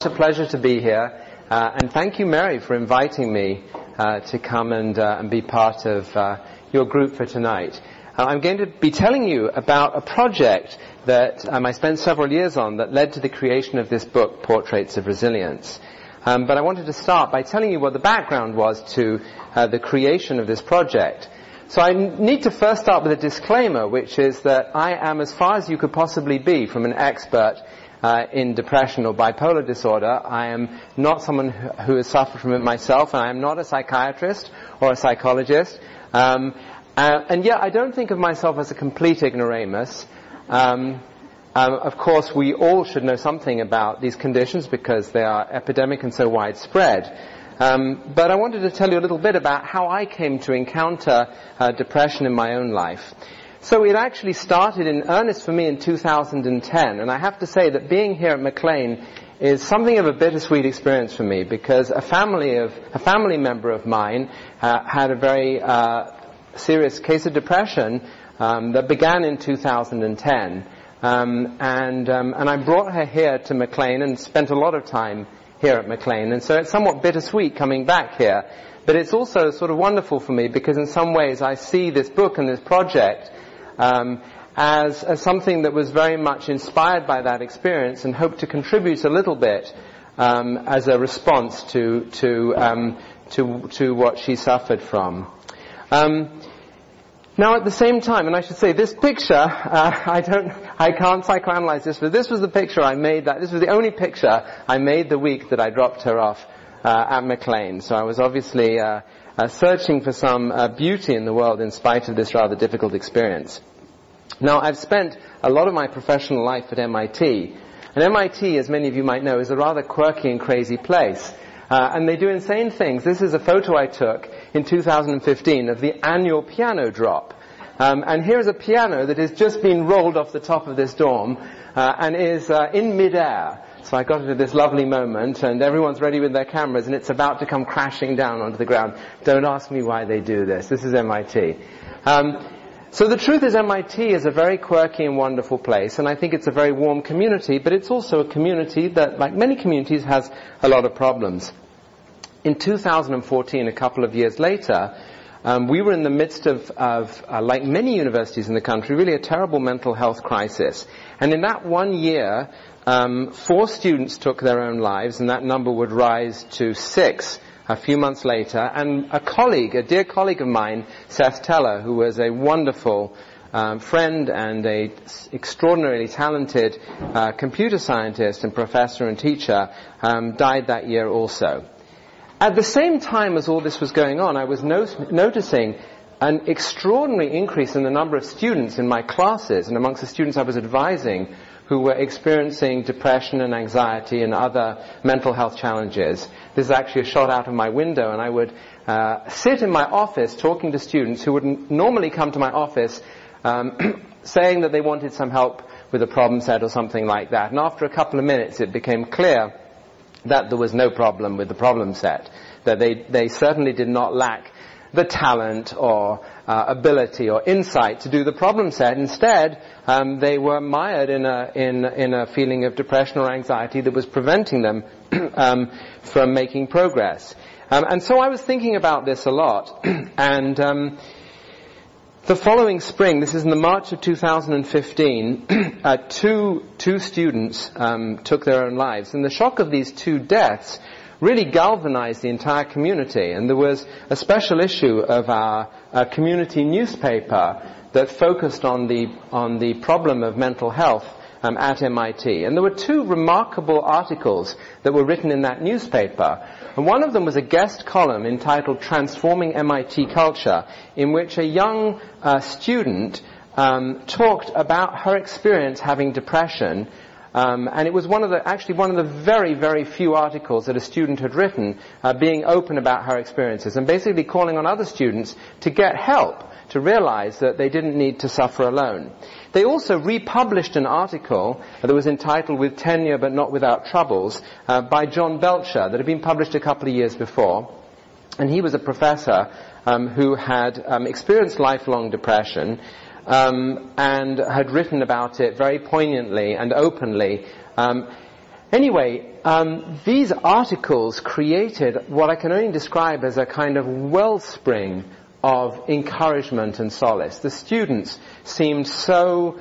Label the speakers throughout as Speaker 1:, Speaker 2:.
Speaker 1: It's a pleasure to be here, and thank you, Mary, for inviting me to come and be part of your group for tonight. I'm going to be telling you about a project that I spent several years on that led to the creation of this book, Portraits of Resilience. But I wanted to start by telling you what the background was to the creation of this project. So I need to first start with a disclaimer, which is that I am as far as you could possibly be from an expert in depression or bipolar disorder. I am not someone who has suffered from it myself, and I am not a psychiatrist or a psychologist. And yet I don't think of myself as a complete ignoramus. Of course, we all should know something about these conditions because they are epidemic and so widespread. But I wanted to tell you a little bit about how I came to encounter depression in my own life. So it actually started in earnest for me in 2010, and I have to say that being here at Maclean is something of a bittersweet experience for me, because a family member of mine had a very serious case of depression that began in 2010, and I brought her here to Maclean and spent a lot of time here at Maclean, and so it's somewhat bittersweet coming back here. But it's also sort of wonderful for me because in some ways I see this book and this project as something that was very much inspired by that experience and hope to contribute a little bit as a response to what she suffered from. Now, at the same time, and I should say, this picture, I can't psychoanalyze this, but this was the picture I made. This was the only picture I made the week that I dropped her off at Maclean. So I was obviously searching for some beauty in the world in spite of this rather difficult experience. Now, I've spent a lot of my professional life at MIT, and MIT, as many of you might know, is a rather quirky and crazy place. And they do insane things. This is a photo I took in 2015 of the annual piano drop. And here's a piano that has just been rolled off the top of this dorm and is in midair. So I got into this lovely moment, and everyone's ready with their cameras, and it's about to come crashing down onto the ground. Don't ask me why they do this. This is MIT. So the truth is, MIT is a very quirky and wonderful place, and I think it's a very warm community, but it's also a community that, like many communities, has a lot of problems. In 2014, a couple of years later, we were in the midst of like many universities in the country, really a terrible mental health crisis. And in that 1 year, 4 students took their own lives, and that number would rise to 6 a few months later. And a dear colleague of mine, Seth Teller, who was a wonderful friend and a extraordinarily talented computer scientist and professor and teacher, died that year also. At the same time as all this was going on, I was noticing an extraordinary increase in the number of students in my classes and amongst the students I was advising who were experiencing depression and anxiety and other mental health challenges. This is actually a shot out of my window, and I would sit in my office talking to students who would normally come to my office saying that they wanted some help with a problem set or something like that. And after a couple of minutes it became clear that there was no problem with the problem set, that they certainly did not lack the talent or ability or insight to do the problem set. Instead, they were mired in a feeling of depression or anxiety that was preventing them from making progress. And so I was thinking about this a lot, and the following spring, this is in the March of 2015, two students took their own lives. And the shock of these 2 deaths really galvanized the entire community. And there was a special issue of our community newspaper that focused on the problem of mental health at MIT. And there were 2 remarkable articles that were written in that newspaper. And one of them was a guest column entitled Transforming MIT Culture, in which a young student talked about her experience having depression. And it was one of the very, very few articles that a student had written being open about her experiences and basically calling on other students to get help, to realize that they didn't need to suffer alone. They also republished an article that was entitled With Tenure But Not Without Troubles by John Belcher that had been published a couple of years before. And he was a professor who had experienced lifelong depression and had written about it very poignantly and openly. Anyway, these articles created what I can only describe as a kind of wellspring of encouragement and solace. The students seemed so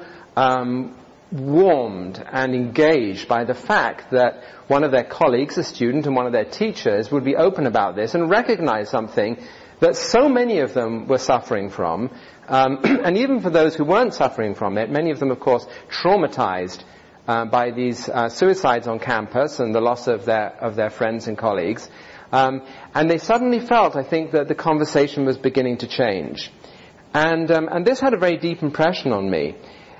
Speaker 1: warmed and engaged by the fact that one of their colleagues, a student, and one of their teachers would be open about this and recognize something that so many of them were suffering from. And even for those who weren't suffering from it, many of them, of course, traumatized by these suicides on campus and the loss of their friends and colleagues. And they suddenly felt, I think, that the conversation was beginning to change. And this had a very deep impression on me.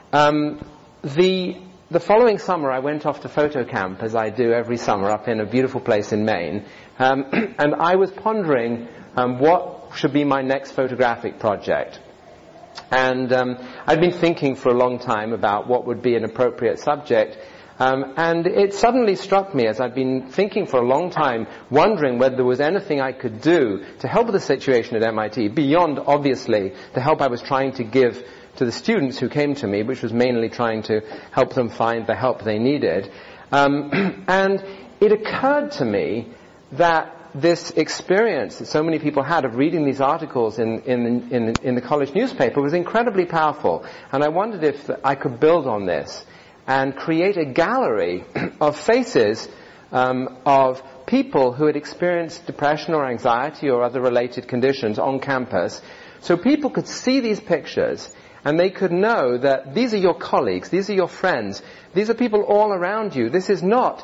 Speaker 1: The following summer, I went off to photo camp, as I do every summer, up in a beautiful place in Maine. And I was pondering what should be my next photographic project. And I'd been thinking for a long time about what would be an appropriate subject. And it suddenly struck me, as I'd been thinking for a long time, wondering whether there was anything I could do to help the situation at MIT, beyond, obviously, the help I was trying to give to the students who came to me, which was mainly trying to help them find the help they needed. And it occurred to me that this experience that so many people had of reading these articles in the college newspaper was incredibly powerful. And I wondered if I could build on this and create a gallery of faces of people who had experienced depression or anxiety or other related conditions on campus, so people could see these pictures and they could know that these are your colleagues, these are your friends, these are people all around you. This is not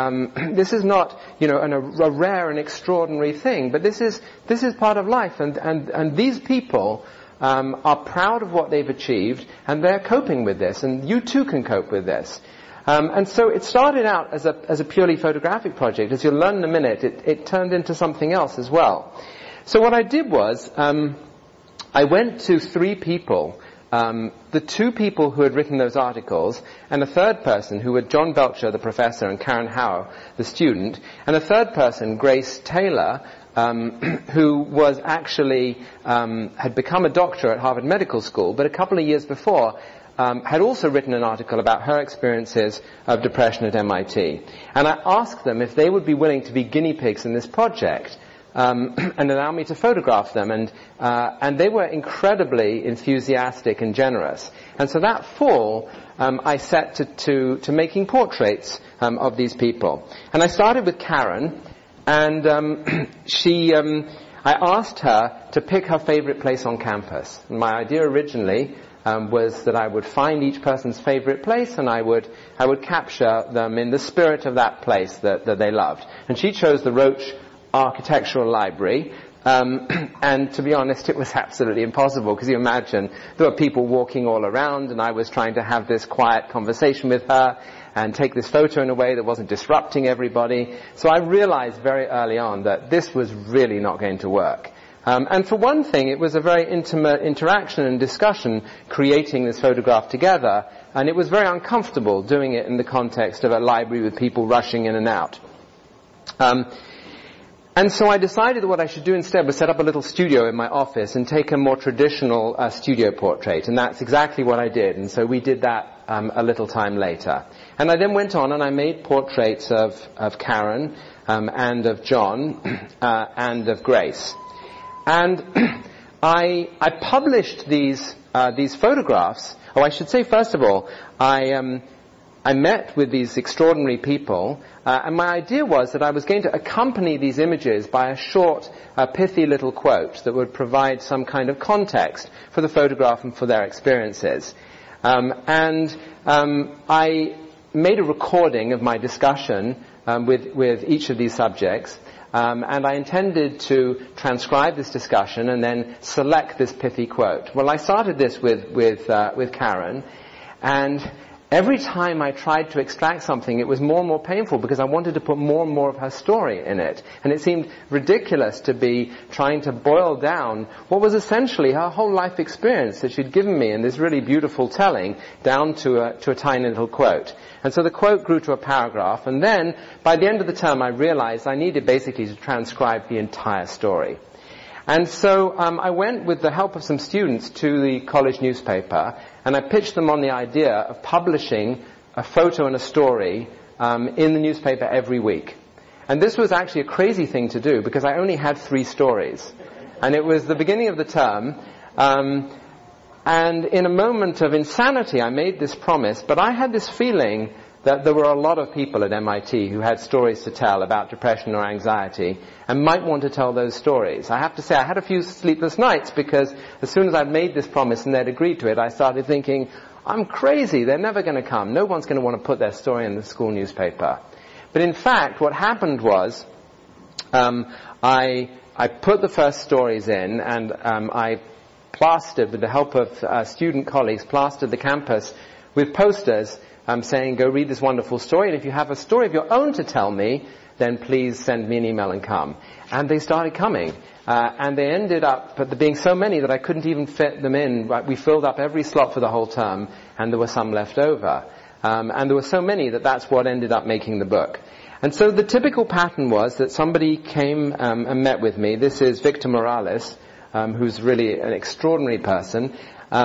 Speaker 1: a rare and extraordinary thing, but this is part of life, and these people are proud of what they've achieved, and they're coping with this, and you too can cope with this. And so it started out as a purely photographic project. As you'll learn in a minute, it turned into something else as well. So what I did was, I went to 3 people, the 2 people who had written those articles, and a third person who were John Belcher, the professor, and Karen Howe, the student, and a third person, Grace Taylor, who was actually, had become a doctor at Harvard Medical School, but a couple of years before, had also written an article about her experiences of depression at MIT. And I asked them if they would be willing to be guinea pigs in this project, and allow me to photograph them, and they were incredibly enthusiastic and generous. And so that fall, I set to making portraits of these people. And I started with Karen, and I asked her to pick her favorite place on campus. And my idea originally was that I would find each person's favorite place, and I would capture them in the spirit of that place that they loved. And she chose the Roach Architectural Library, and to be honest, it was absolutely impossible, because you imagine there were people walking all around, and I was trying to have this quiet conversation with her and take this photo in a way that wasn't disrupting everybody. So I realized very early on that this was really not going to work. And for one thing, it was a very intimate interaction and discussion creating this photograph together, and it was very uncomfortable doing it in the context of a library with people rushing in and out. And so I decided that what I should do instead was set up a little studio in my office and take a more traditional studio portrait. And that's exactly what I did. And so we did that a little time later. And I then went on and I made portraits of Karen and of John and of Grace. And I published these photographs. Oh, I should say, first of all, I met with these extraordinary people, and my idea was that I was going to accompany these images by a short, pithy little quote that would provide some kind of context for the photograph and for their experiences. I made a recording of my discussion with each of these subjects, and I intended to transcribe this discussion and then select this pithy quote. Well, I started this with Karen, and every time I tried to extract something, it was more and more painful, because I wanted to put more and more of her story in it. And it seemed ridiculous to be trying to boil down what was essentially her whole life experience that she'd given me in this really beautiful telling down to a tiny little quote. And so the quote grew to a paragraph, and then by the end of the term I realized I needed basically to transcribe the entire story. And so I went, with the help of some students, to the college newspaper, and I pitched them on the idea of publishing a photo and a story in the newspaper every week. And this was actually a crazy thing to do because I only had 3 stories. And it was the beginning of the term, and in a moment of insanity I made this promise, but I had this feeling that there were a lot of people at MIT who had stories to tell about depression or anxiety and might want to tell those stories. I have to say I had a few sleepless nights because as soon as I'd made this promise and they'd agreed to it, I started thinking, I'm crazy, they're never going to come. No one's going to want to put their story in the school newspaper. But in fact, what happened was I put the first stories in and I plastered, with the help of student colleagues, plastered the campus with posters saying, go read this wonderful story, and if you have a story of your own to tell me, then please send me an email and come. And they started coming. And they ended up being so many that I couldn't even fit them in. We filled up every slot for the whole term, and there were some left over. And there were so many that's what ended up making the book. And so the typical pattern was that somebody came and met with me. This is Victor Morales, who's really an extraordinary person,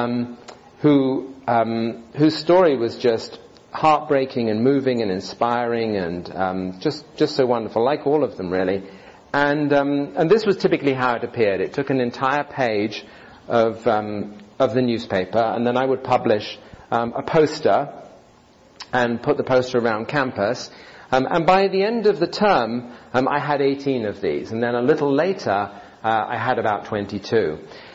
Speaker 1: whose story was just heartbreaking and moving and inspiring and just so wonderful, like all of them really. And this was typically how it appeared. It took an entire page of the newspaper, and then I would publish a poster and put the poster around campus. And by the end of the term, I had 18 of these, and then a little later, I had about 22.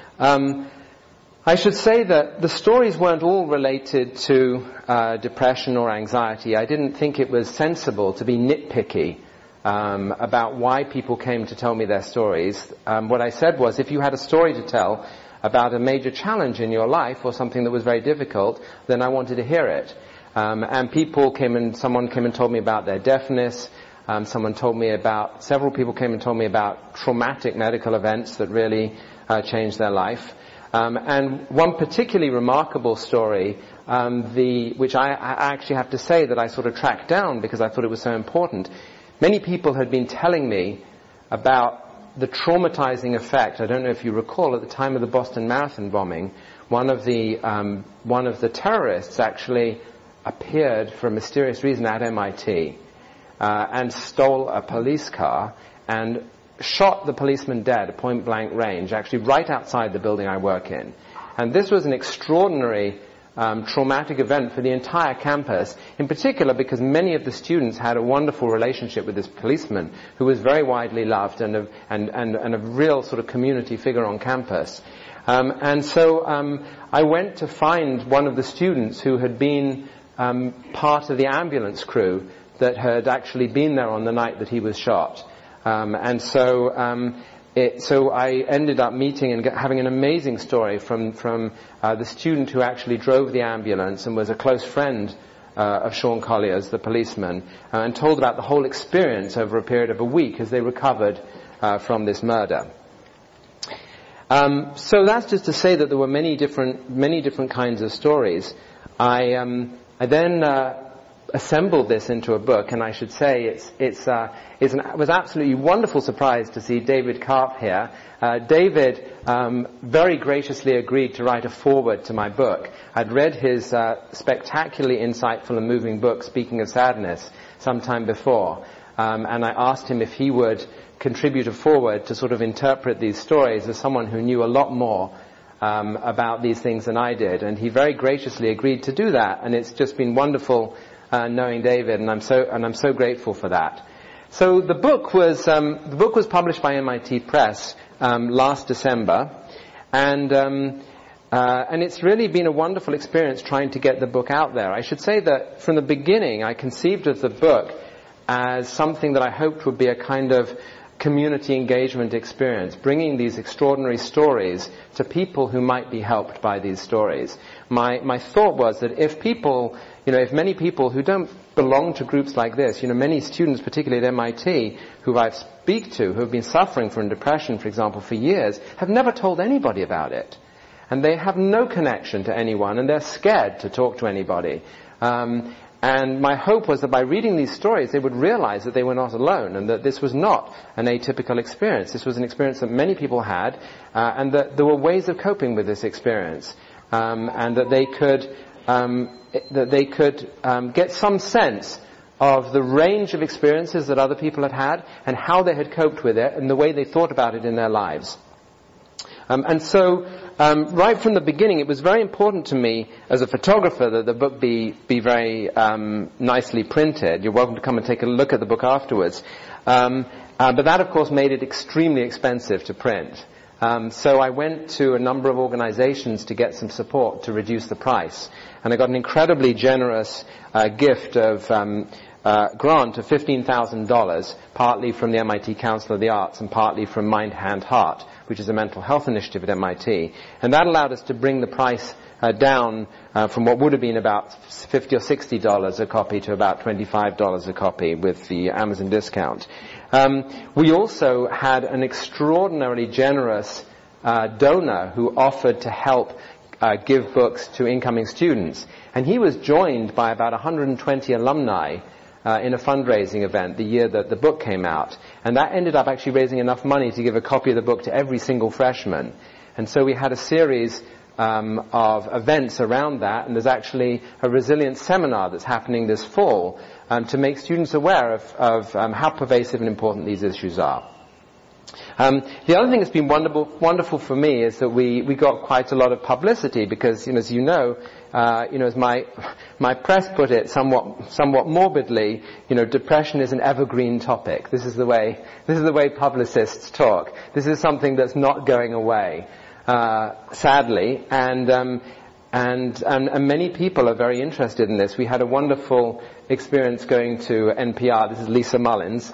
Speaker 1: I should say that the stories weren't all related to depression or anxiety. I didn't think it was sensible to be nitpicky about why people came to tell me their stories. What I said was, if you had a story to tell about a major challenge in your life or something that was very difficult, then I wanted to hear it. And someone came and told me about their deafness. Several people came and told me about traumatic medical events that really changed their life. And one particularly remarkable story, which I actually have to say that I sort of tracked down because I thought it was so important. Many people had been telling me about the traumatizing effect. I don't know if you recall, at the time of the Boston Marathon bombing, one of the terrorists actually appeared for a mysterious reason at MIT and stole a police car and shot the policeman dead at point-blank range, actually right outside the building I work in. And this was an extraordinary traumatic event for the entire campus, in particular because many of the students had a wonderful relationship with this policeman who was very widely loved and a real sort of community figure on campus. And so I went to find one of the students who had been part of the ambulance crew that had actually been there on the night that he was shot. So I ended up meeting and having an amazing story from the student who actually drove the ambulance and was a close friend of Sean Collier's, the policeman, and told about the whole experience over a period of a week as they recovered from this murder. So that's just to say that there were many different kinds of stories. I then assembled this into a book, and I should say it was absolutely wonderful surprise to see David Karp here. David very graciously agreed to write a foreword to my book. I'd read his spectacularly insightful and moving book, Speaking of Sadness, sometime before, and I asked him if he would contribute a foreword to sort of interpret these stories as someone who knew a lot more about these things than I did, and he very graciously agreed to do that, and it's just been wonderful knowing David, and I'm so grateful for that. So the book was published by MIT Press last December, and it's really been a wonderful experience trying to get the book out there. I should say that from the beginning I conceived of the book as something that I hoped would be a kind of community engagement experience, bringing these extraordinary stories to people who might be helped by these stories. My thought was that if many people who don't belong to groups like this, many students, particularly at MIT, who I speak to, who have been suffering from depression, for example, for years, have never told anybody about it. And they have no connection to anyone, and they're scared to talk to anybody. And my hope was that by reading these stories, they would realize that they were not alone, and that this was not an atypical experience. This was an experience that many people had, and that there were ways of coping with this experience, and that they could get some sense of the range of experiences that other people had had and how they had coped with it and the way they thought about it in their lives. And so, right from the beginning, it was very important to me as a photographer that the book be very nicely printed. You're welcome to come and take a look at the book afterwards. But that, of course, made it extremely expensive to print. So I went to a number of organizations to get some support to reduce the price. And I got an incredibly generous gift of grant of $15,000, partly from the MIT Council of the Arts and partly from Mind, Hand, Heart, which is a mental health initiative at MIT. And that allowed us to bring the price down from what would have been about $50 or $60 a copy to about $25 a copy with the Amazon discount. We also had an extraordinarily generous donor who offered to help give books to incoming students. And he was joined by about 120 alumni in a fundraising event the year that the book came out. And that ended up actually raising enough money to give a copy of the book to every single freshman. And so we had a series of events around that, and there's actually a resilience seminar that's happening this fall to make students aware of how pervasive and important these issues are. The other thing that's been wonderful for me is that we got quite a lot of publicity because, as you know, as my press put it somewhat morbidly, depression is an evergreen topic. This is the way publicists talk. This is something that's not going away, sadly, and many people are very interested in this. We had a wonderful experience going to NPR. This is Lisa Mullins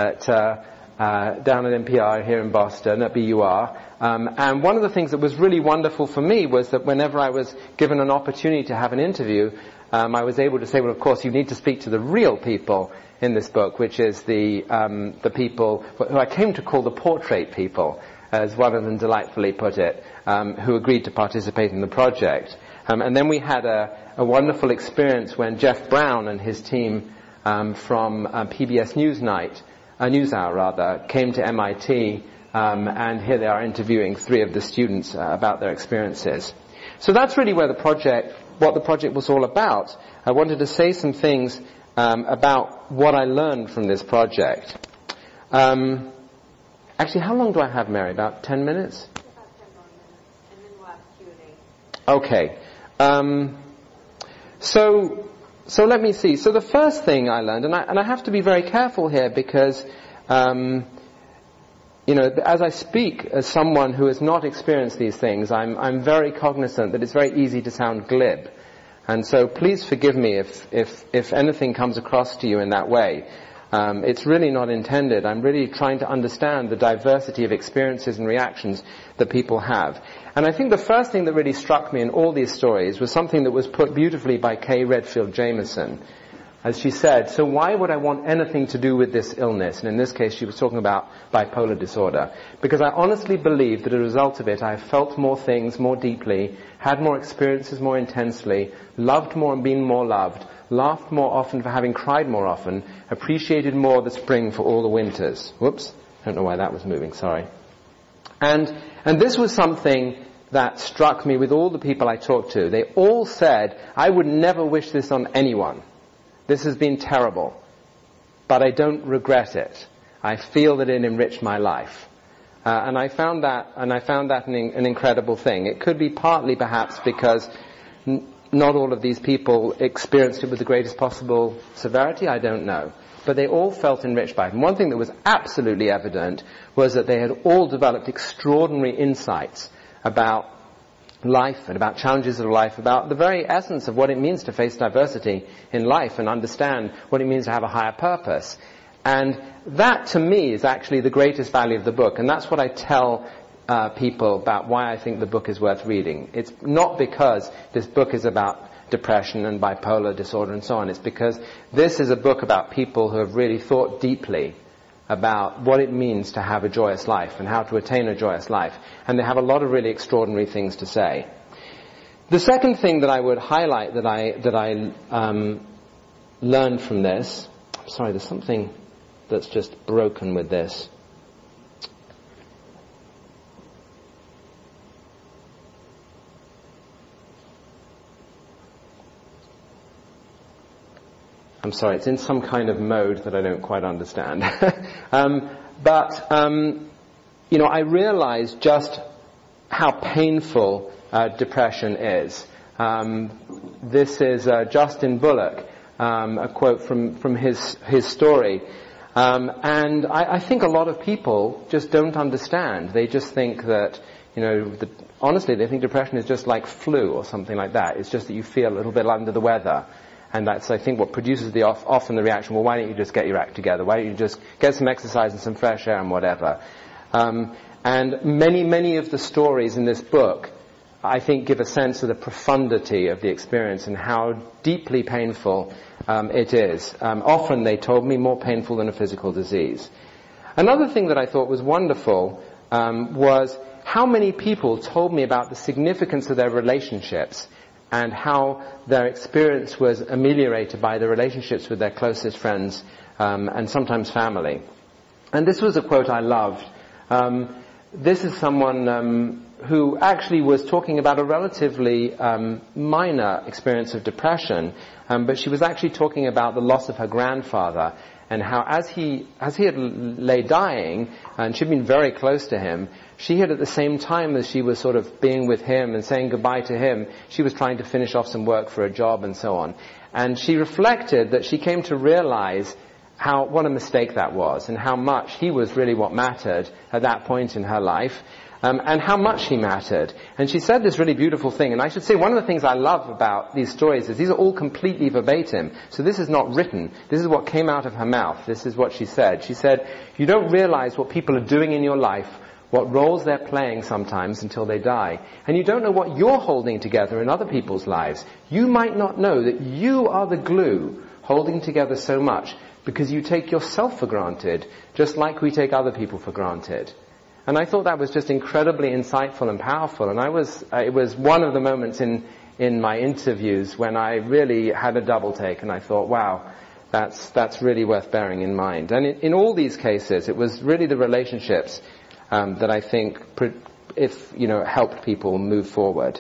Speaker 1: down at NPR here in Boston at BUR. And one of the things that was really wonderful for me was that whenever I was given an opportunity to have an interview, I was able to say, well, of course, you need to speak to the real people in this book, which is the people who I came to call the portrait people, as one of them delightfully put it, who agreed to participate in the project. And then we had a wonderful experience when Jeff Brown and his team from PBS NewsHour came to MIT, and here they are interviewing 3 of the students about their experiences. So that's really what the project was all about. I wanted to say some things about what I learned from this project. Actually, how long do I have, Mary? About 10 minutes?
Speaker 2: About 10 more minutes, and then we'll have Q&A.
Speaker 1: Okay. So let me see. So the first thing I learned, and I have to be very careful here because, as I speak as someone who has not experienced these things, I'm very cognizant that it's very easy to sound glib. And so please forgive me if anything comes across to you in that way. It's really not intended. I'm really trying to understand the diversity of experiences and reactions that people have. And I think the first thing that really struck me in all these stories was something that was put beautifully by Kay Redfield Jamison. As she said, so why would I want anything to do with this illness? And in this case, she was talking about bipolar disorder. Because I honestly believe that as a result of it, I have felt more things more deeply, had more experiences more intensely, loved more and been more loved, laughed more often for having cried more often, appreciated more the spring for all the winters. Whoops, I don't know why that was moving, sorry. And this was something that struck me with all the people I talked to. They all said, I would never wish this on anyone. This has been terrible, but I don't regret it. I feel that it enriched my life. And I found that an incredible thing. It could be partly perhaps because not all of these people experienced it with the greatest possible severity, I don't know. But they all felt enriched by it. And one thing that was absolutely evident was that they had all developed extraordinary insights about life and about challenges of life, about the very essence of what it means to face diversity in life and understand what it means to have a higher purpose. And that, to me, is actually the greatest value of the book. And that's what I tell people about why I think the book is worth reading. It's not because this book is about depression and bipolar disorder and so on. It's because this is a book about people who have really thought deeply about what it means to have a joyous life and how to attain a joyous life. And they have a lot of really extraordinary things to say. The second thing that I would highlight that I learned from this, I'm sorry, there's something that's just broken with this. I'm sorry, it's in some kind of mode that I don't quite understand. I realized just how painful depression is. This is Justin Bullock, a quote from his story. And I think a lot of people just don't understand. They just think that, honestly, they think depression is just like flu or something like that. It's just that you feel a little bit under the weather. And that's, I think, what produces often the reaction, well, why don't you just get your act together? Why don't you just get some exercise and some fresh air and whatever? And many of the stories in this book, I think, give a sense of the profundity of the experience and how deeply painful it is. Often, they told me, more painful than a physical disease. Another thing that I thought was wonderful was how many people told me about the significance of their relationships and how their experience was ameliorated by the relationships with their closest friends and sometimes family. And this was a quote I loved. This is someone who actually was talking about a relatively minor experience of depression, but she was actually talking about the loss of her grandfather and how as he had lay dying, and she'd been very close to him, she had, at the same time as she was sort of being with him and saying goodbye to him, she was trying to finish off some work for a job and so on. And she reflected that she came to realize what a mistake that was, and how much he was really what mattered at that point in her life, and how much he mattered. And she said this really beautiful thing, and I should say one of the things I love about these stories is these are all completely verbatim. So this is not written. This is what came out of her mouth. This is what she said. She said, you don't realize what people are doing in your life, what roles they're playing sometimes until they die. And you don't know what you're holding together in other people's lives. You might not know that you are the glue holding together so much because you take yourself for granted, just like we take other people for granted. And I thought that was just incredibly insightful and powerful. And it was one of the moments in my interviews when I really had a double take, and I thought, wow, that's really worth bearing in mind. And in all these cases, it was really the relationships that I think helped people move forward.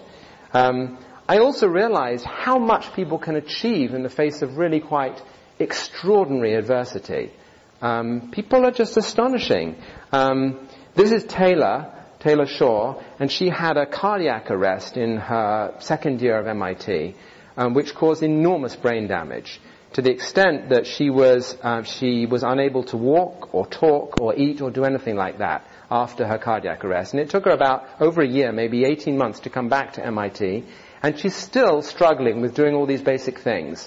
Speaker 1: I also realized how much people can achieve in the face of really quite extraordinary adversity. People are just astonishing. This is Taylor Shaw, and she had a cardiac arrest in her second year of MIT, which caused enormous brain damage, to the extent that she was unable to walk or talk or eat or do anything like that after her cardiac arrest. And it took her about over a year, maybe 18 months, to come back to MIT, and she's still struggling with doing all these basic things.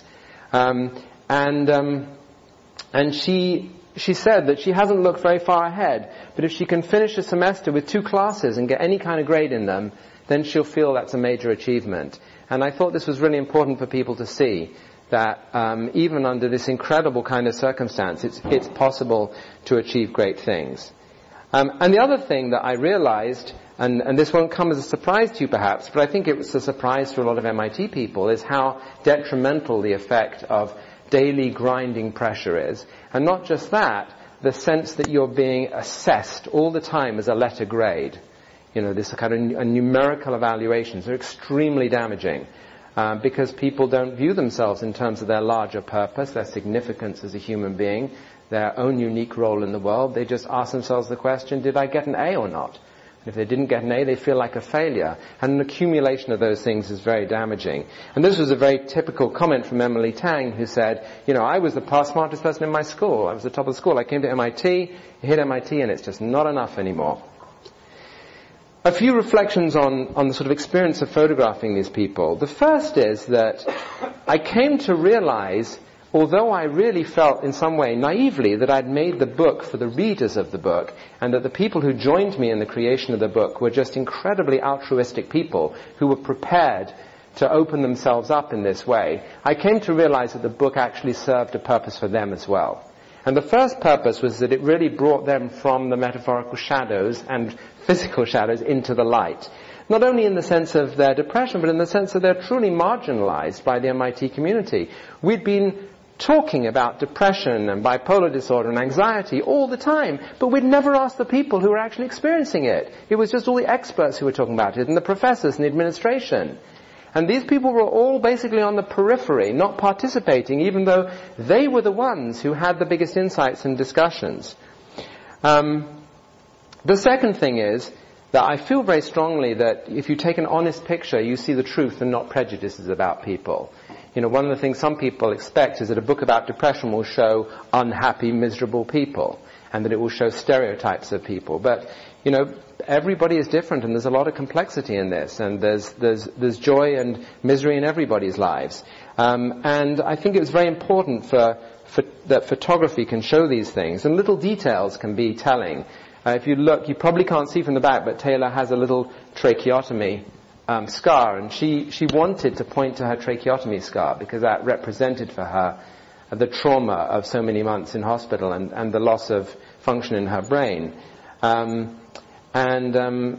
Speaker 1: And she said that she hasn't looked very far ahead, but if she can finish a semester with 2 classes and get any kind of grade in them, then she'll feel that's a major achievement. And I thought this was really important for people to see, that even under this incredible kind of circumstance, it's possible to achieve great things. And the other thing that I realized, and this won't come as a surprise to you perhaps, but I think it was a surprise to a lot of MIT people, is how detrimental the effect of daily grinding pressure is. And not just that, the sense that you're being assessed all the time as a letter grade. This kind of numerical evaluations are extremely damaging, because people don't view themselves in terms of their larger purpose, their significance as a human being, their own unique role in the world. They just ask themselves the question, did I get an A or not? If they didn't get an A, they feel like a failure. And an accumulation of those things is very damaging. And this was a very typical comment from Emily Tang, who said, I was the smartest person in my school. I was the top of the school. I came to MIT, hit MIT, and it's just not enough anymore. A few reflections on the sort of experience of photographing these people. The first is that I came to realize, although I really felt in some way naively that I'd made the book for the readers of the book, and that the people who joined me in the creation of the book were just incredibly altruistic people who were prepared to open themselves up in this way, I came to realize that the book actually served a purpose for them as well. And the first purpose was that it really brought them from the metaphorical shadows and physical shadows into the light. Not only in the sense of their depression, but in the sense that they're truly marginalized by the MIT community. We'd been talking about depression and bipolar disorder and anxiety all the time, but we'd never asked the people who were actually experiencing it. It was just all the experts who were talking about it, and the professors and the administration. And these people were all basically on the periphery, not participating, even though they were the ones who had the biggest insights and discussions. The second thing is that I feel very strongly that if you take an honest picture, you see the truth and not prejudices about people. You know, one of the things some people expect is that a book about depression will show unhappy, miserable people, and that it will show stereotypes of people. But, you know, everybody is different, and there's a lot of complexity in this, and there's joy and misery in everybody's lives. And I think it's very important that photography can show these things, and little details can be telling. If you look, you probably can't see from the back, but Taylor has a little tracheotomy scar, and she wanted to point to her tracheotomy scar because that represented for her the trauma of so many months in hospital and the loss of function in her brain. And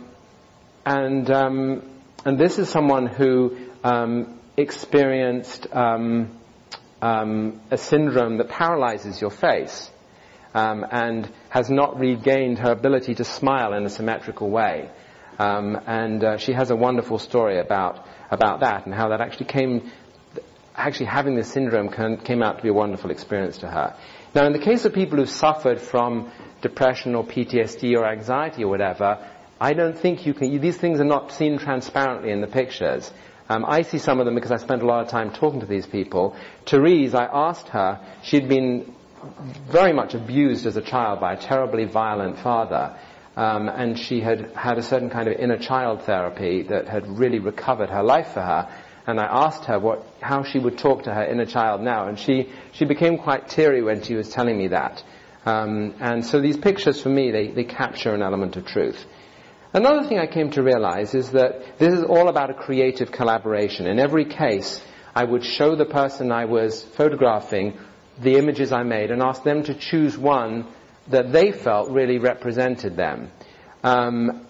Speaker 1: this is someone who experienced a syndrome that paralyzes your face, and has not regained her ability to smile in a symmetrical way. And she has a wonderful story about that, and how that actually having this syndrome came out to be a wonderful experience to her. Now, in the case of people who've suffered from depression or PTSD or anxiety or whatever, I don't think these things are not seen transparently in the pictures. I see some of them because I spent a lot of time talking to these people. Therese, I asked her, she'd been very much abused as a child by a terribly violent father. And she had had a certain kind of inner child therapy that had really recovered her life for her. And I asked her how she would talk to her inner child now. And she became quite teary when she was telling me that. And so these pictures, for me, they capture an element of truth. Another thing I came to realize is that this is all about a creative collaboration. In every case, I would show the person I was photographing the images I made and ask them to choose one that they felt really represented them. And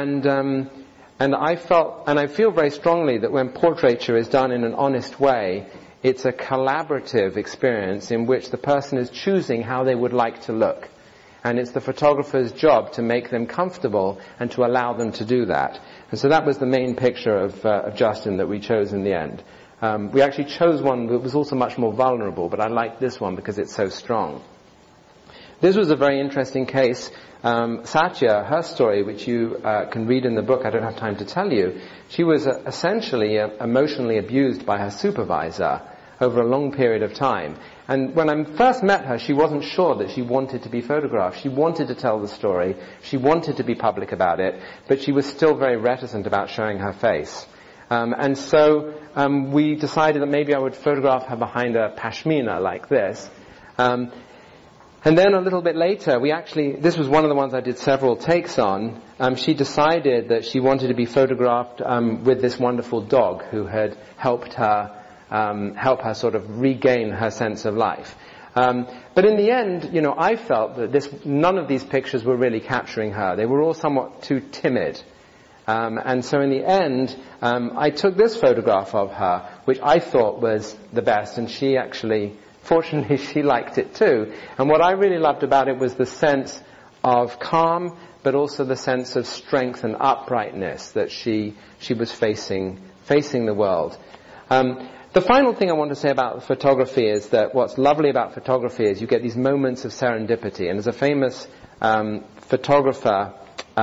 Speaker 1: I feel very strongly that when portraiture is done in an honest way, it's a collaborative experience in which the person is choosing how they would like to look. And it's the photographer's job to make them comfortable and to allow them to do that. And so that was the main picture of Justin that we chose in the end. We actually chose one that was also much more vulnerable, but I liked this one because it's so strong. This was a very interesting case. Satya, her story, which you can read in the book, I don't have time to tell you, she was essentially emotionally abused by her supervisor over a long period of time. And when I first met her, she wasn't sure that she wanted to be photographed. She wanted to tell the story. She wanted to be public about it, but she was still very reticent about showing her face. And so we decided that maybe I would photograph her behind a pashmina like this. And then a little bit later, this was one of the ones I did several takes on. She decided that she wanted to be photographed with this wonderful dog who had help her sort of regain her sense of life. But in the end, I felt that none of these pictures were really capturing her. They were all somewhat too timid. And so in the end, I took this photograph of her, which I thought was the best, and fortunately, she liked it too. And what I really loved about it was the sense of calm, but also the sense of strength and uprightness that she was facing the world. The final thing I want to say about photography is that what's lovely about photography is you get these moments of serendipity. And as a famous photographer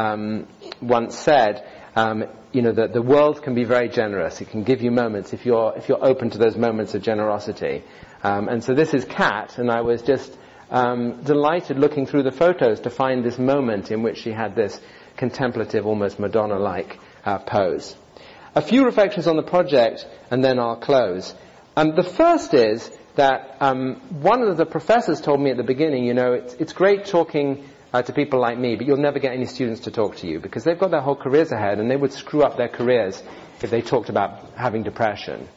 Speaker 1: once said, that the world can be very generous. It can give you moments if you're open to those moments of generosity. And so this is Kat, and I was just delighted looking through the photos to find this moment in which she had this contemplative, almost Madonna-like pose. A few reflections on the project, and then I'll close. The first is that one of the professors told me at the beginning, it's great talking to people like me, but you'll never get any students to talk to you because they've got their whole careers ahead, and they would screw up their careers if they talked about having depression.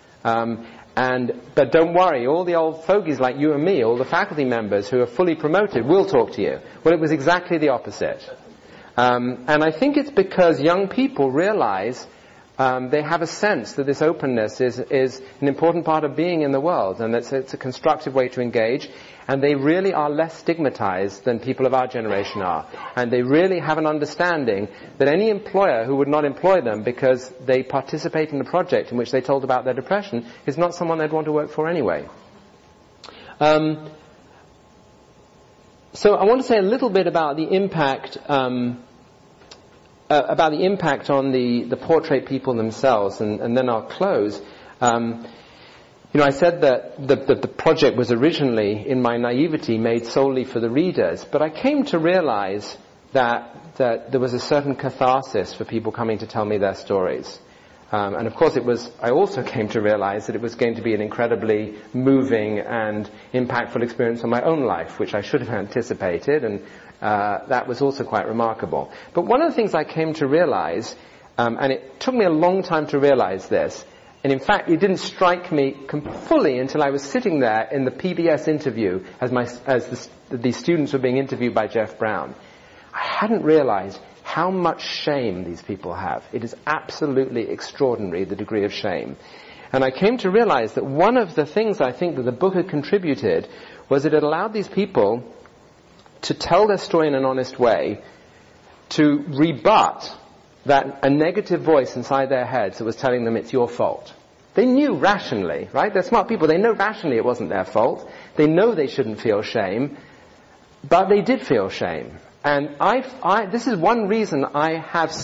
Speaker 1: But don't worry, all the old fogies like you and me, all the faculty members who are fully promoted will talk to you. Well, it was exactly the opposite. And I think it's because young people realize they have a sense that this openness is an important part of being in the world, and it's a constructive way to engage, and they really are less stigmatized than people of our generation are. And they really have an understanding that any employer who would not employ them because they participate in a project in which they told about their depression is not someone they'd want to work for anyway. So I want to say a little bit about the impact on the portrait people themselves, and then I'll close. I said that the project was originally, in my naivety, made solely for the readers, but I came to realize that there was a certain catharsis for people coming to tell me their stories. And of course I also came to realize that it was going to be an incredibly moving and impactful experience in my own life, which I should have anticipated, and that was also quite remarkable. But one of the things I came to realize, and it took me a long time to realize this, and in fact it didn't strike me fully until I was sitting there in the PBS interview as the students were being interviewed by Jeff Brown. I hadn't realized how much shame these people have. It is absolutely extraordinary, the degree of shame. And I came to realize that one of the things I think that the book had contributed was that it allowed these people to tell their story in an honest way, to rebut a negative voice inside their heads that was telling them it's your fault. They knew rationally, right? They're smart people. They know rationally it wasn't their fault. They know they shouldn't feel shame, but they did feel shame. And this is one reason I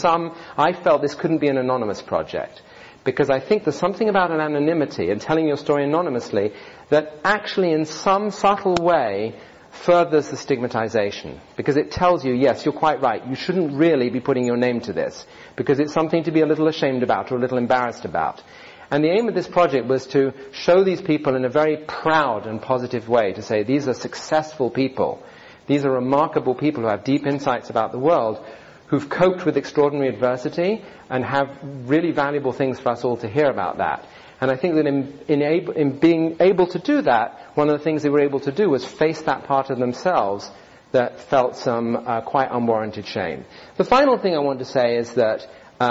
Speaker 1: felt this couldn't be an anonymous project. Because I think there's something about an anonymity and telling your story anonymously that actually in some subtle way furthers the stigmatization. Because it tells you, yes, you're quite right, you shouldn't really be putting your name to this. Because it's something to be a little ashamed about or a little embarrassed about. And the aim of this project was to show these people in a very proud and positive way, to say these are successful people. These are remarkable people who have deep insights about the world, who've coped with extraordinary adversity and have really valuable things for us all to hear about that. And I think that in being able to do that, one of the things they were able to do was face that part of themselves that felt some quite unwarranted shame. The final thing I want to say is that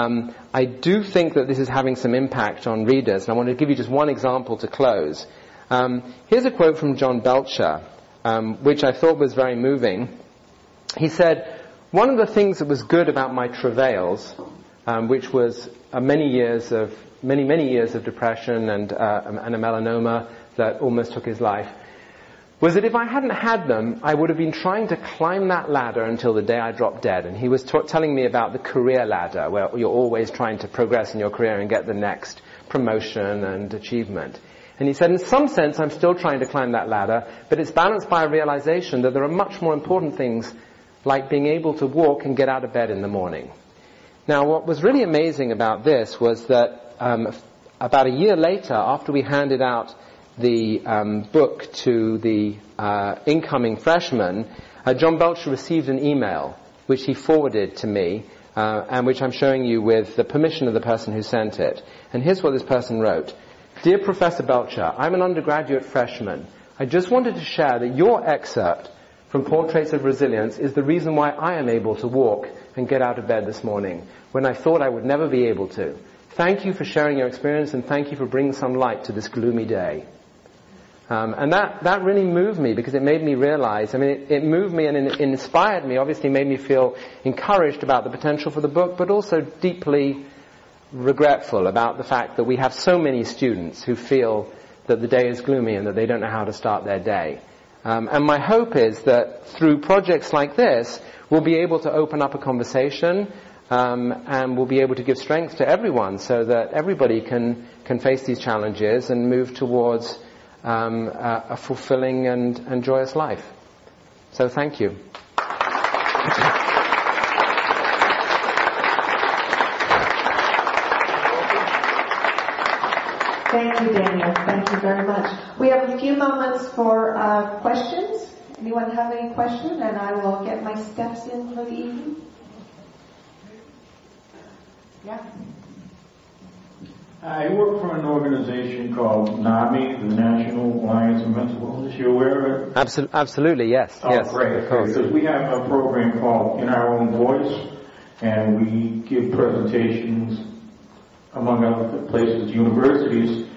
Speaker 1: I do think that this is having some impact on readers, and I want to give you just one example to close. Here's a quote from John Belcher, which I thought was very moving. He said, "One of the things that was good about my travails, which was many years of depression and a melanoma that almost took his life, was that if I hadn't had them, I would have been trying to climb that ladder until the day I dropped dead." And he was telling me about the career ladder, where you're always trying to progress in your career and get the next promotion and achievement. And he said, in some sense, I'm still trying to climb that ladder, but it's balanced by a realization that there are much more important things, like being able to walk and get out of bed in the morning. Now, what was really amazing about this was that about a year later, after we handed out the book to the incoming freshmen, John Belcher received an email, which he forwarded to me, and which I'm showing you with the permission of the person who sent it. And here's what this person wrote. "Dear Professor Belcher, I'm an undergraduate freshman. I just wanted to share that your excerpt from Portraits of Resilience is the reason why I am able to walk and get out of bed this morning, when I thought I would never be able to. Thank you for sharing your experience, and thank you for bringing some light to this gloomy day." And that really moved me, because it made me realize, it moved me and it inspired me, obviously made me feel encouraged about the potential for the book, but also deeply regretful about the fact that we have so many students who feel that the day is gloomy and that they don't know how to start their day. And my hope is that through projects like this, we'll be able to open up a conversation, and we'll be able to give strength to everyone so that everybody can face these challenges and move towards a fulfilling and joyous life. So thank you.
Speaker 3: Thank you, Daniel. Thank you very much. We have a few moments for questions. Anyone have any question? And I will get my steps in for the evening. Yeah.
Speaker 4: I work for an organization called NAMI, the National Alliance of Mental Wellness. You aware of it?
Speaker 1: Absolutely, yes.
Speaker 4: Oh,
Speaker 1: yes,
Speaker 4: great.
Speaker 1: of course.
Speaker 4: Because we have a program called In Our Own Voice, and we give presentations among other places, universities,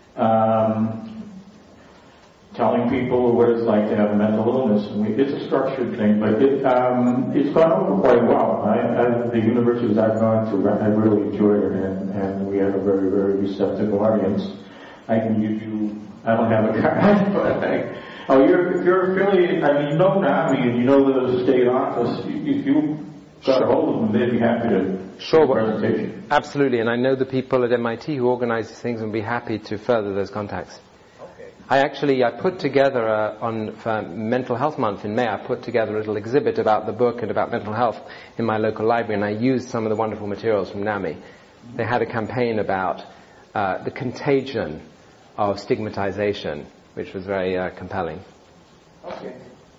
Speaker 4: telling people what it's like to have a mental illness. And it's a structured thing, but it's gone over quite well. The universities I've gone to, I've really enjoyed it, and we have a very, very receptive audience. I can give you, I don't have a card, but you're affiliated, I mean, you know NAMI and you know the state office. If you got a hold of them, they'd be happy to
Speaker 1: Sure.
Speaker 4: do a presentation.
Speaker 1: Absolutely, and I know the people at MIT who organize these things and would be happy to further those contacts. I put together, for Mental Health Month in May, I put together a little exhibit about the book and about mental health in my local library, and I used some of the wonderful materials from NAMI. They had a campaign about the contagion of stigmatization, which was very compelling.
Speaker 5: Okay.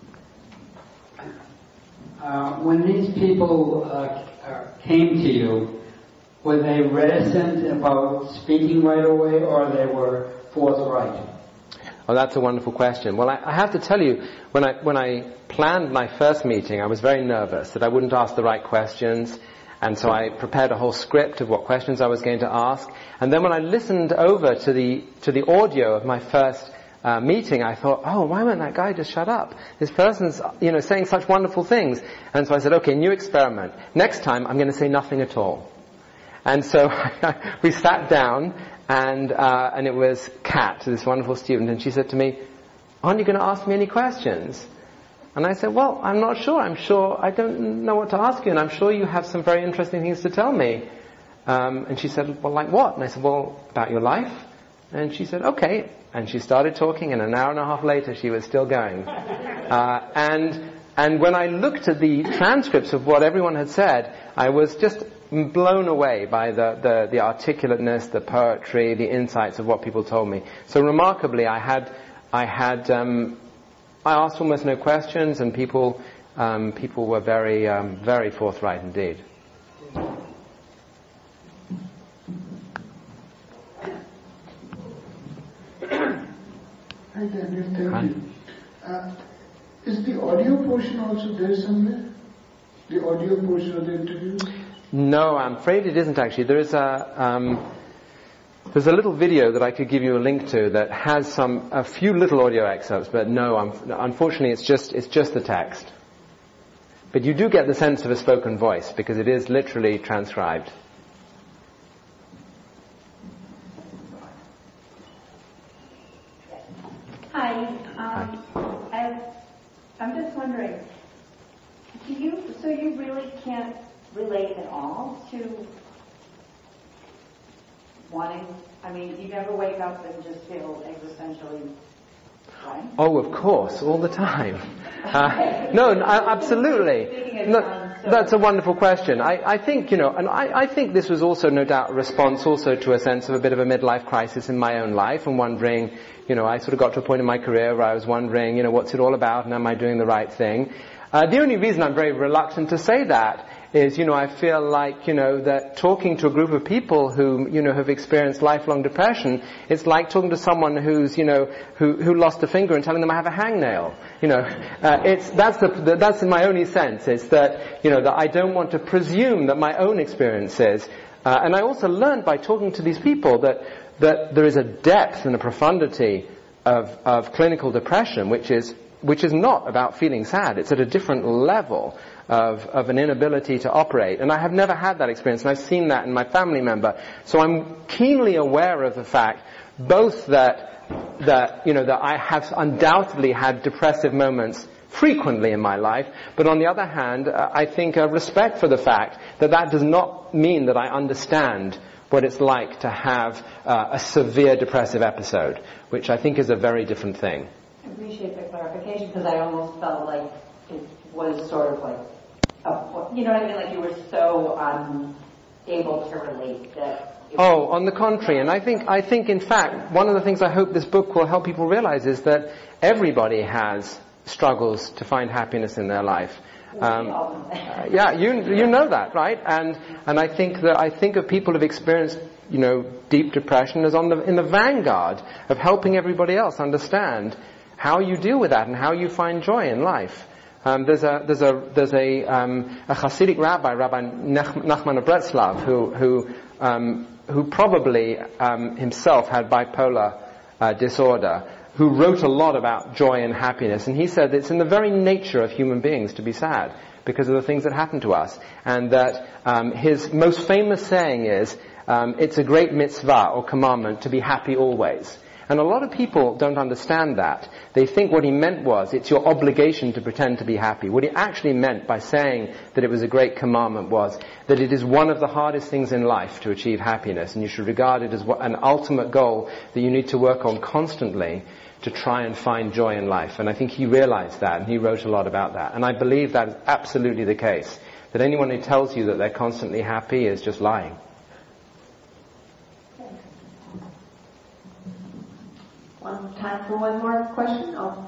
Speaker 5: When these people came to you, were they reticent about speaking right away, or they were forthright?
Speaker 1: Oh, that's a wonderful question. Well, I have to tell you, when I planned my first meeting, I was very nervous that I wouldn't ask the right questions, and so I prepared a whole script of what questions I was going to ask. And then when I listened over to the audio of my first meeting, I thought, oh, why won't that guy just shut up? This person's, saying such wonderful things. And so I said, okay, new experiment. Next time, I'm going to say nothing at all. And so we sat down, and it was Kat, this wonderful student, and she said to me, aren't you going to ask me any questions? And I said, well, I'm not sure. I'm sure I don't know what to ask you, and I'm sure you have some very interesting things to tell me. And she said, well, like what? And I said, well, about your life. And she said, okay. And she started talking, and an hour and a half later she was still going. And when I looked at the transcripts of what everyone had said, I was just blown away by the articulateness, the poetry, the insights of what people told me. So remarkably, I asked almost no questions, and people were very, very forthright indeed.
Speaker 6: Hi, Daniel. Thank you. Is the audio portion also there somewhere? The audio portion of the interview?
Speaker 1: No, I'm afraid it isn't actually. There's a little video that I could give you a link to that has a few little audio excerpts, but no, unfortunately it's just the text. But you do get the sense of a spoken voice because it is literally transcribed.
Speaker 2: Hi. I'm just wondering, so you really can't relate at all to wanting, you never wake up and just feel existentially right?
Speaker 1: Oh, of course, all the time. No, absolutely. No, that's a wonderful question. I think, and I think this was also no doubt a response also to a sense of a bit of a midlife crisis in my own life and wondering, I sort of got to a point in my career where I was wondering, what's it all about and am I doing the right thing? The only reason I'm very reluctant to say that is, I feel like, that talking to a group of people who, have experienced lifelong depression, it's like talking to someone who's, who lost a finger and telling them I have a hangnail. That's my only sense, is that, that I don't want to presume that my own experiences, and I also learned by talking to these people that there is a depth and a profundity of clinical depression, which is not about feeling sad. It's at a different level of an inability to operate. And I have never had that experience, and I've seen that in my family member. So I'm keenly aware of the fact, both that I have undoubtedly had depressive moments frequently in my life, but on the other hand, I think a respect for the fact that does not mean that I understand what it's like to have a severe depressive episode, which I think is a very different thing.
Speaker 2: I appreciate the clarification, because I almost felt like it was sort of like, like you were so unable to relate that.
Speaker 1: Oh, on the contrary, and I think in fact, one of the things I hope this book will help people realize is that everybody has struggles to find happiness in their life. Yeah, you know that, right? And I think of people who've experienced, deep depression as in the vanguard of helping everybody else understand how you deal with that and how you find joy in life. There's a Hasidic rabbi, Rabbi Nachman of Breslov, who probably himself had bipolar disorder, who wrote a lot about joy and happiness, and he said it's in the very nature of human beings to be sad because of the things that happen to us, and that his most famous saying is, it's a great mitzvah or commandment to be happy always. And a lot of people don't understand that. They think what he meant was, it's your obligation to pretend to be happy. What he actually meant by saying that it was a great commandment was that it is one of the hardest things in life to achieve happiness, and you should regard it as an ultimate goal that you need to work on constantly to try and find joy in life. And I think he realized that, and he wrote a lot about that. And I believe that is absolutely the case. That anyone who tells you that they're constantly happy is just lying.
Speaker 3: Time for one more question? Oh.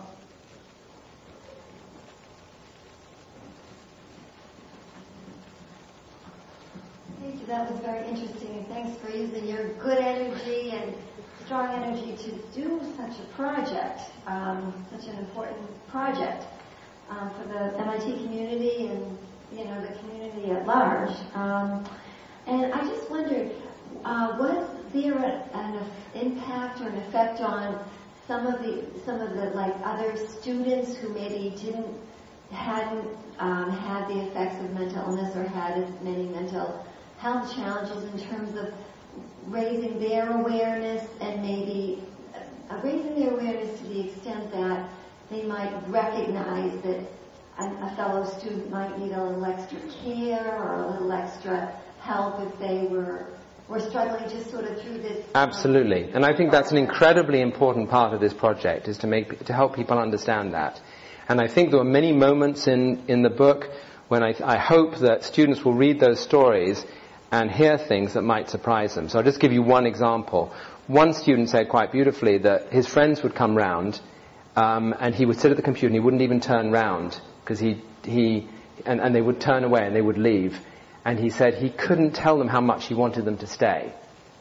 Speaker 7: Thank you. That was very interesting, and thanks for using your good energy and strong energy to do such a project, such an important project for the MIT community and the community at large. And I just wondered, was there an impact or an effect on some of the like other students who maybe hadn't had the effects of mental illness or had as many mental health challenges in terms of raising their awareness and maybe raising their awareness to the extent that they might recognize that a fellow student might need a little extra care or a little extra help if they were struggling just sort of through this.
Speaker 1: Absolutely. And I think that's an incredibly important part of this project, is to help people understand that. And I think there were many moments in the book when I hope that students will read those stories and hear things that might surprise them. So I'll just give you one example. One student said quite beautifully that his friends would come round and he would sit at the computer and he wouldn't even turn round because and they would turn away and they would leave. And he said he couldn't tell them how much he wanted them to stay.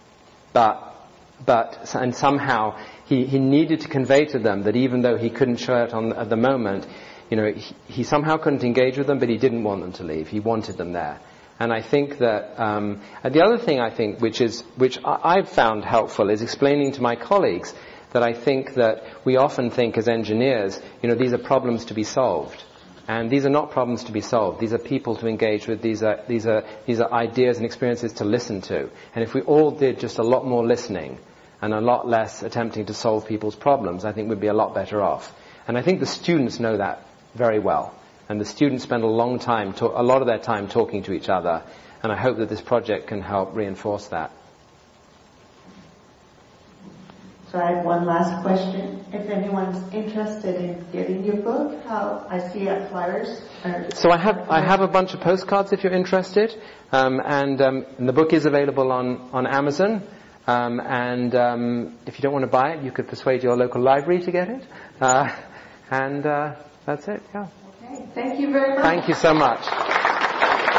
Speaker 1: And somehow he needed to convey to them that even though he couldn't show it at the moment, he somehow couldn't engage with them, but he didn't want them to leave. He wanted them there. And I think that, and the other thing I think which I've found helpful is explaining to my colleagues that I think that we often think as engineers, these are problems to be solved. And these are not problems to be solved. These are people to engage with. These are ideas and experiences to listen to. And if we all did just a lot more listening and a lot less attempting to solve people's problems, I think we'd be a lot better off. And I think the students know that very well. And the students spend a lot of their time talking to each other. And I hope that this project can help reinforce that.
Speaker 3: So I have one last question. If anyone's interested in getting your book, I see flyers.
Speaker 1: So I have a bunch of postcards if you're interested, and the book is available on Amazon. And if you don't want to buy it, you could persuade your local library to get it. And that's it. Yeah.
Speaker 3: Okay. Thank you very much.
Speaker 1: Thank you so much.